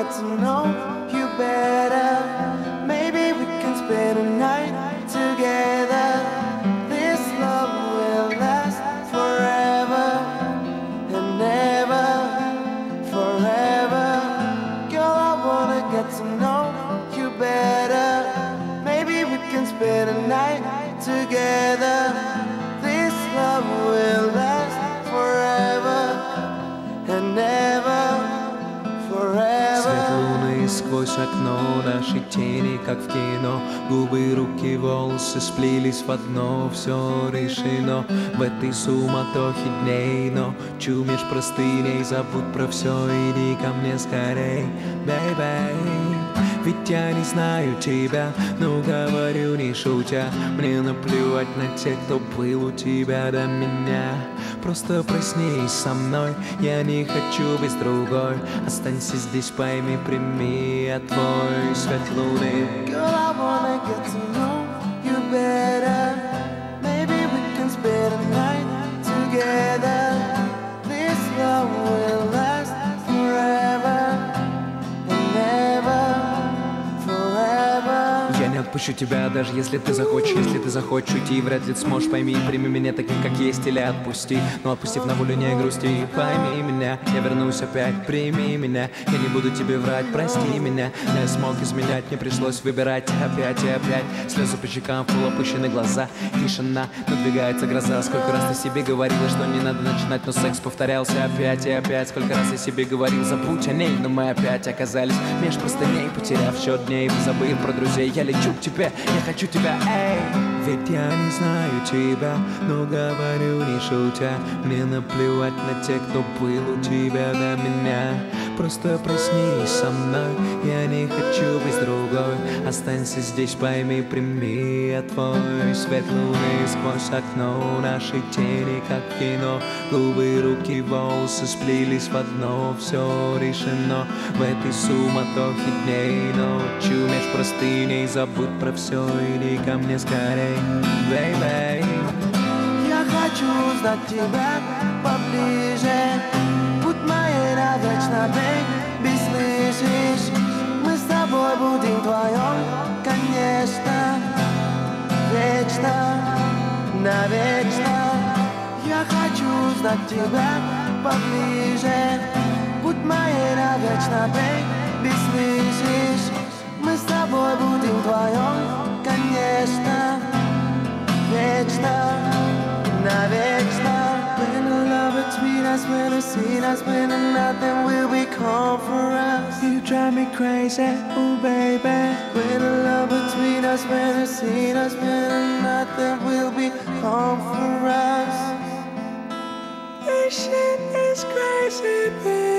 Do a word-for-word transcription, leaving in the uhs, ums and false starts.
get to know you better. Maybe we can spend a night together. This love will last forever and ever, forever. Girl, I wanna get to know you better. Maybe we can spend a night together. This love will last forever and ever, forever. Свет луны сквозь окно, наши тени, как в кино. Губы, руки, волосы сплелись в одно. Все решено в этой суматохе дней. Ночью меж простыней забудь про все, иди ко мне скорей, бэйбэй. Ведь я не знаю тебя, но говорю не шутя. Мне наплевать на тех, кто был у тебя до меня. Просто проснись со мной, я не хочу без другой. Останься здесь, пойми, прими, я твой свет луны. Girl, I wanna get to know you better. Maybe we can spend a night together. This love will last forever and ever, forever. Я не отпущу тебя, даже если ты захочешь. Если ты захочешь уйти, вряд ли ты сможешь. Пойми, прими меня таким, как есть, или отпусти. Но отпустив на волю, не грусти. Пойми меня, я вернусь опять, прими меня. Я не буду тебе врать, прости меня. Я смог изменять, мне пришлось выбирать опять и опять. Слезы по щекам, полуопущены глаза. Тишина, надвигается гроза. Сколько раз ты себе говорила, что не надо начинать, но секс повторялся опять и опять. Сколько раз я себе говорил, забудь о ней, но мы опять оказались меж простыней, потеряв счет дней, забыв про друзей. Я лечу к тебе, я хочу тебя, эй. Ведь я не знаю тебя, но говорю не шутя. Мне наплевать на тех, кто был у тебя до меня. Просто проснись со мной, я не хочу без другой. Останься здесь, пойми, прими, я твой свет луны сквозь окно. Наши тени, как в кино. Губы, руки, волосы сплелись в одно. Все решено в этой суматохе дней. Ночью меж простыней забудь про все, иди ко мне скорей, бэйбэй. Я хочу узнать тебя поближе. Будь моей навечно, бэйби, слышишь? Мы с тобой будем вдвоем, конечно, вечно, навечно. Я хочу узнать тебя поближе. Будь моей навечно, бэйби, слышишь? Мы с тобой будем вдвоем, конечно, вечно, навечно. When the love between us, when the scene us, when nothing will become for us. You drive me crazy, oh baby. When the love between us, when the scene us, when nothing will become for us. This shit is crazy, baby.